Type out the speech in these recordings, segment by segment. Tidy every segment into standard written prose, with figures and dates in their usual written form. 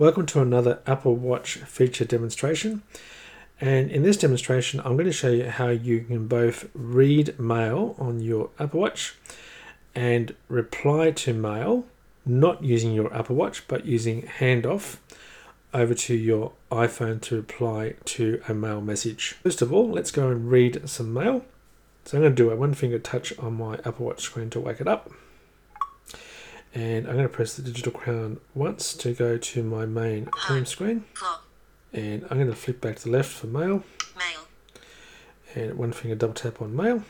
Welcome to another Apple Watch feature demonstration. And in this demonstration, I'm going to show you how you can both read mail on your Apple Watch and reply to mail, not using your Apple Watch, but using handoff over to your iPhone to reply to a mail message. First of all, let's go and read some mail. So I'm going to do a one finger touch on my Apple Watch screen to wake it up. And I'm going to press the digital crown once to go to my main home screen. And I'm going to flip back to the left for mail. And one finger double tap on mail.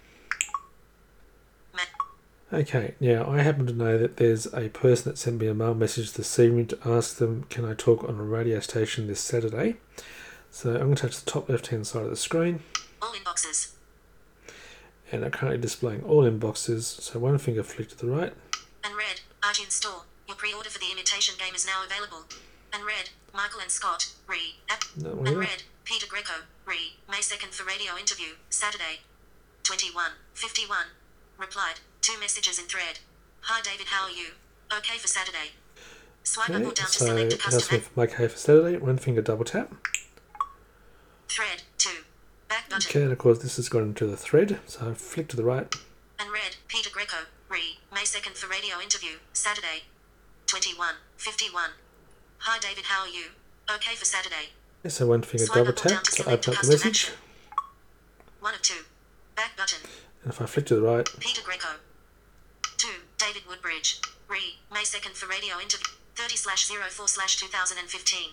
Okay, now I happen to know that there's a person that sent me a mail message this evening to ask them, can I talk on a radio station this Saturday? So I'm going to touch the top left hand side of the screen. All inboxes. And I'm currently displaying all inboxes, so one finger flick to the right. Unread, iTunes Store. Your pre-order for the Imitation Game is now available. Unread, Michael and Scott, Unread, Peter Greco, May 2nd for radio interview, Saturday. 21:51. Replied, 2 messages in thread. Hi David, how are you? Okay for Saturday. Swipe up or down to select a custom app. Okay for Saturday, one finger double tap. Thread, 2. Back button. Okay, and of course this has gone into the thread, so flick to the right. Unread, Peter Greco, May 2nd for radio interview, Saturday. 21:51. Hi David, how are you? Okay for Saturday. So one finger double tap to open up the message. 1 of 2. Back button. And if I flick to the right. Peter Greco. 2. David Woodbridge. May 2nd for radio interview. 30/04/2015.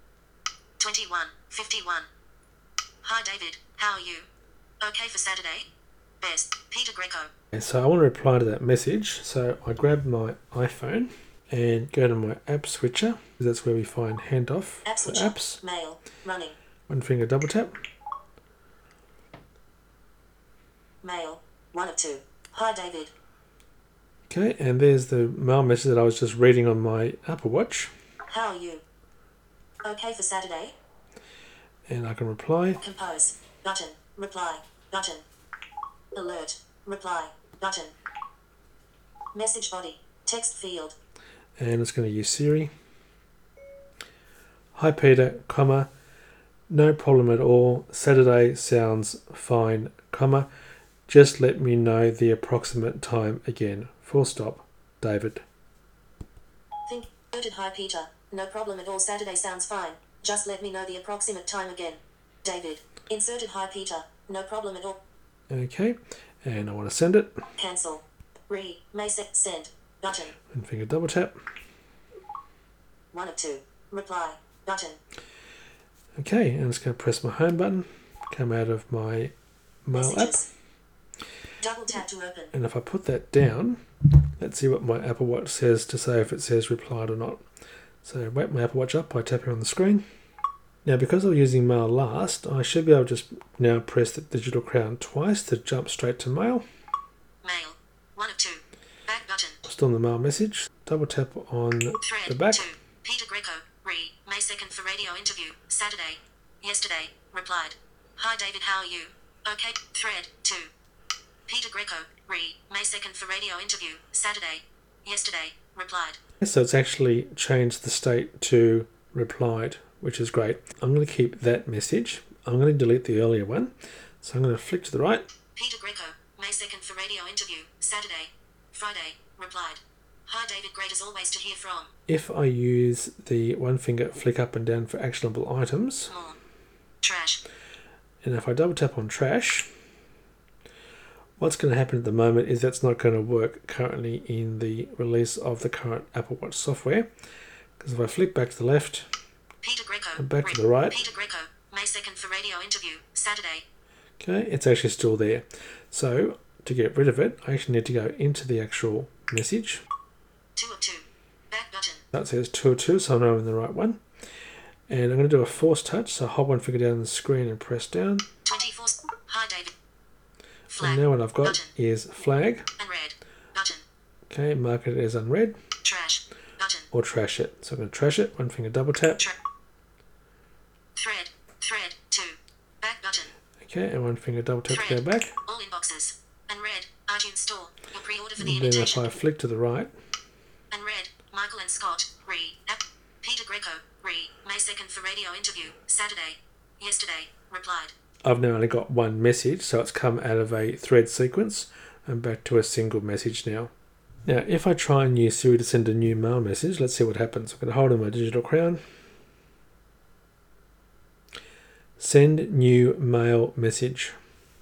21:51. Hi David, how are you? Okay for Saturday? Best. Peter Greco. So I want to reply to that message. So I grab my iPhone and go to my app switcher. That's where we find handoff app for switcher. apps. Mail. Running. One finger double tap. Mail. 1 of 2. Hi David. Okay, and there's the mail message that I was just reading on my Apple Watch. How are you? Okay for Saturday? And I can reply. Compose. Button. Reply. Button. Alert. Reply. Button. Message body. Text field. And it's going to use Siri. Hi Peter, comma, no problem at all. Saturday sounds fine, comma. Just let me know the approximate time again. Full stop. David. Think. Noted. Hi Peter. No problem at all. Saturday sounds fine. Just let me know the approximate time again. David. Inserted. Hi Peter. No problem at all. Okay, and I want to send it. Cancel. May 2nd. Send. Button. One finger double tap. 1 of 2. Reply. Button. Okay, and I'm just going to press my home button. Come out of my mail Messages. Double tap to open. app. And if I put that down, let's see what my Apple Watch says to say if it says replied or not. So wake my Apple Watch up by tapping on the screen. Now because I was using mail last, I should be able to just now press the digital crown twice to jump straight to mail. Mail. 1 of 2. Back button. Still on the mail message. Double tap on Thread. the back. 2. Peter Greco. May 2nd for radio interview. Saturday. Yesterday. Replied. Hi David, how are you? Okay. Thread. 2. Peter Greco. May 2nd for radio interview. Saturday. Yesterday. Replied. So it's actually changed the state to replied, which is great. I'm going to keep that message. I'm going to delete the earlier one. So I'm going to flick to the right. Peter Greco. May 2nd for radio interview. Saturday. Friday. Replied. Hi David, great as always to hear from. If I use the one finger flick up and down for actionable items. More. Trash. And if I double tap on trash, what's going to happen at the moment is that's not going to work currently in the release of the current Apple Watch software. Because if I flick back to the left Peter Greco. and back to the right, Peter Greco. May 2nd for radio interview. Saturday. okay, it's actually still there. So to get rid of it, I actually need to go into the actual message. 2 of 2. Back button. That says 2 of 2, so I know I'm in the right one. And I'm going to do a force touch, so hold one finger down on the screen and press down. 24. Hi David. Flag. And now what I've got Button. is flag. Unread. Button. Okay, mark it as unread. Trash. Button. Or trash it. So I'm going to trash it, one finger double tap. Thread. 2. Back button. Okay, and one finger double tap to go back. All inboxes. Unread. iTunes Store. Your pre-order for the And then if Imitation. I flick to the right. Unread. Michael and Scott. Peter Greco. May 2nd for radio interview, Saturday. Yesterday, replied. I've now only got one message, so it's come out of a thread sequence and back to a single message now. Now, if I try and use Siri to send a new mail message, let's see what happens. I'm going to hold on my digital crown. Send new mail message.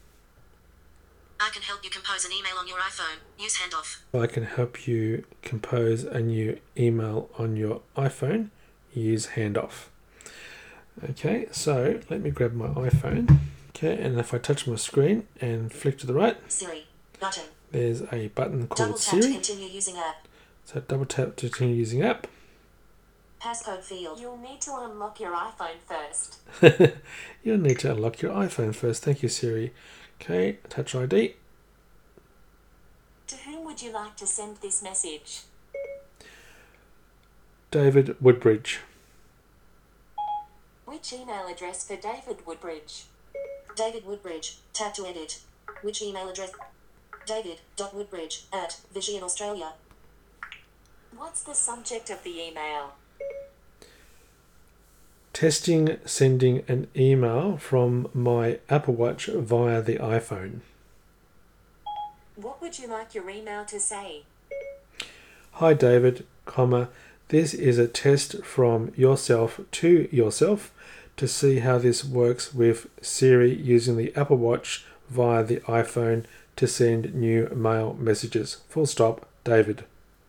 I can help you compose an email on your iPhone. Use handoff. I can help you compose a new email on your iPhone. Use handoff. Okay, so let me grab my iPhone. Okay, and if I touch my screen and flick to the right, Siri button. There's a button called Double tap Siri. to continue using app. So double tap to continue using app. Passcode field. You'll need to unlock your iPhone first. You'll need to unlock your iPhone first. Thank you, Siri. Okay, Touch ID. To whom would you like to send this message? David Woodbridge. Which email address for David Woodbridge? David Woodbridge. Tap to edit. Which email address? David.Woodbridge@Vision Australia. What's the subject of the email? Testing sending an email from my Apple Watch via the iPhone. What would you like your email to say? Hi David, this is a test from yourself to yourself to see how this works with Siri using the Apple Watch via the iPhone to send new mail messages. Full stop, David.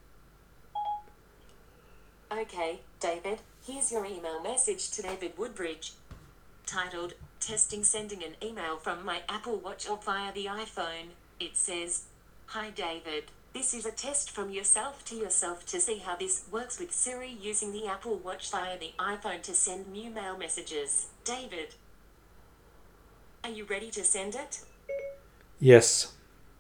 Okay, David, here's your email message to David Woodbridge. Titled, Testing Sending an Email from my Apple Watch or via the iPhone. It says, Hi David, this is a test from yourself to see how this works with Siri using the Apple Watch via the iPhone to send new mail messages. David, are you ready to send it? Yes.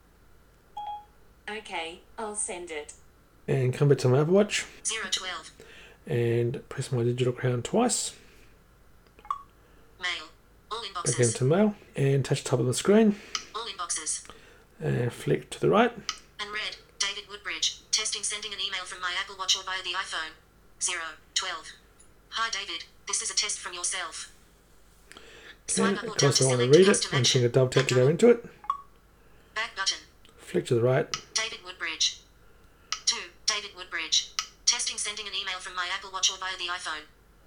Okay, I'll send it. And come back to my Apple Watch. 012. And press my digital crown twice. Mail. All inboxes. Again to mail. And touch the top of the screen. All inboxes. And flick to the right. And read, David Woodbridge, testing sending an email from my Apple Watch or via the iPhone. 012. Hi David, this is a test from yourself. Okay, of course I want to read it. One finger double tap to go into it. Back button. Flick to the right. David Woodbridge. 2. David Woodbridge. Testing sending an email from my Apple Watch or via the iPhone.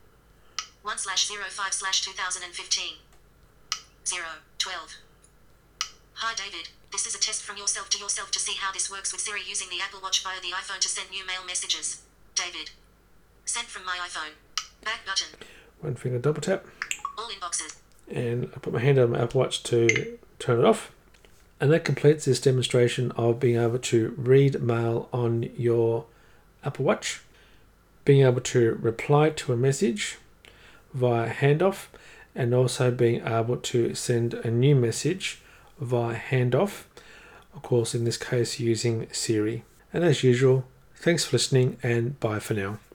1/05/2015. 012. Hi David, this is a test from yourself to see how this works with Siri using the Apple Watch via the iPhone to send new mail messages. David. Sent from my iPhone. Back button. One finger double tap. All inboxes. And I put my hand on my Apple Watch to turn it off. And that completes this demonstration of being able to read mail on your Apple Watch, being able to reply to a message via handoff, and also being able to send a new message via handoff, of course in this case using Siri. And as usual, thanks for listening and bye for now.